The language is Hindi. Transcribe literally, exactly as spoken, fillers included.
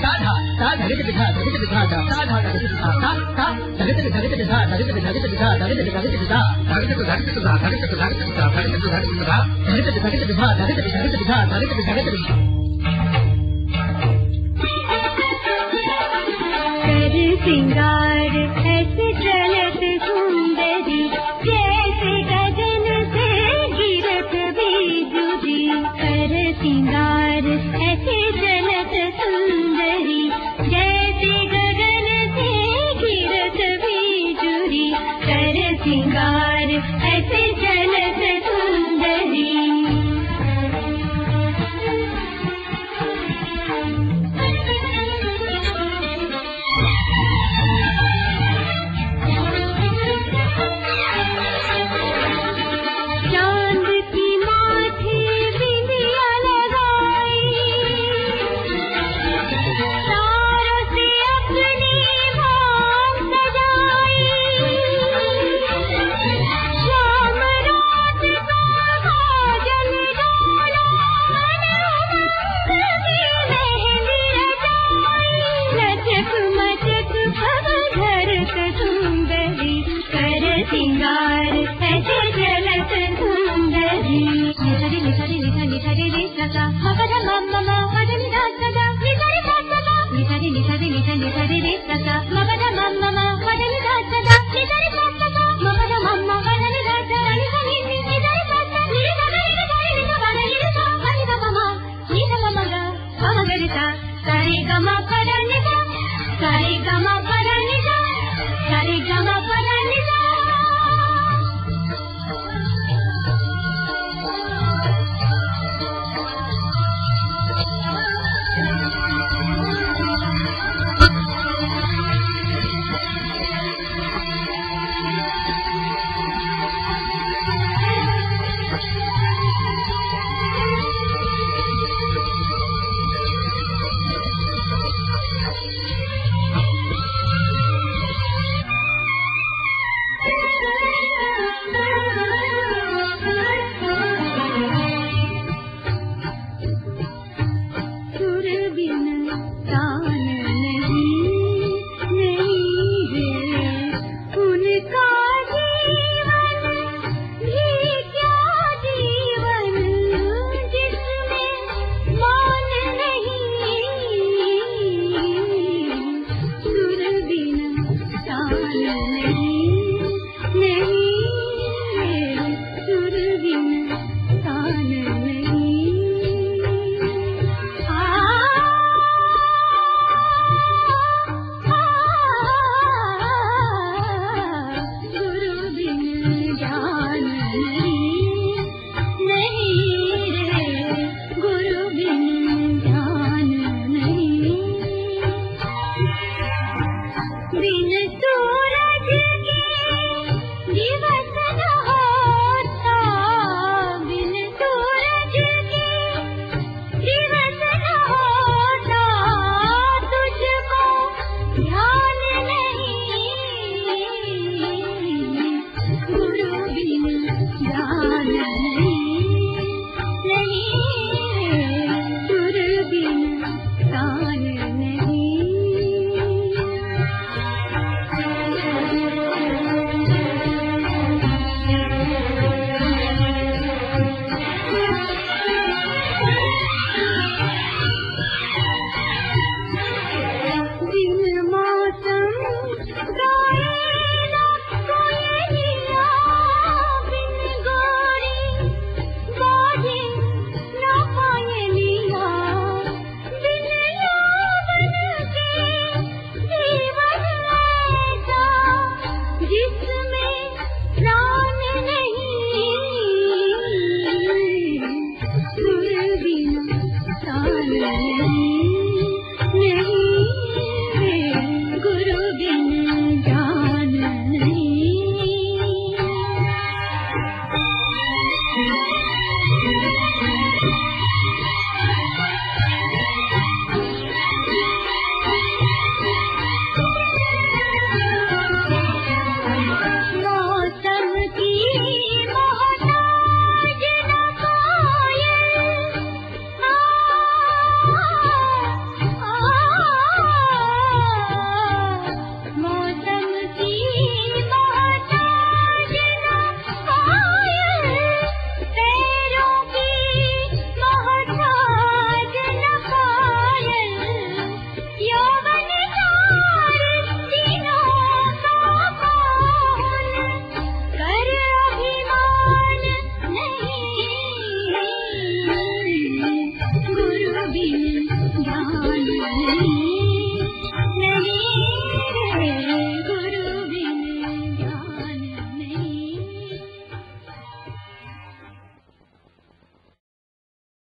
सिंगार ऐसे चलत सुंदरी जैसे गगन से गिरत बिजुली कर सिंगार ऐसे चलत सुंदरी जैसे गगन से गिरत बिजुली कर सिंगार ऐसे चलत सुंदरी सिंगार ऐसे चलत सुंदरी निधरी निधरी निधरी निधरी रे सदा मगदा मम्मा मदनी दादा निधरी दादा निधरी निधरी निधरी निधरी रे सदा मगदा मम्मा मदनी दादा निधरी दादा मगदा मम्मा मदनी दादा निधरी निधरी दादा निधरी निधरी निधरी निधरी मम्मा निधरी मम्मा मगरिता सारे गमा पदनी दा सारे गमा पदनी दा सारे गमा पदनी दा सुर बिन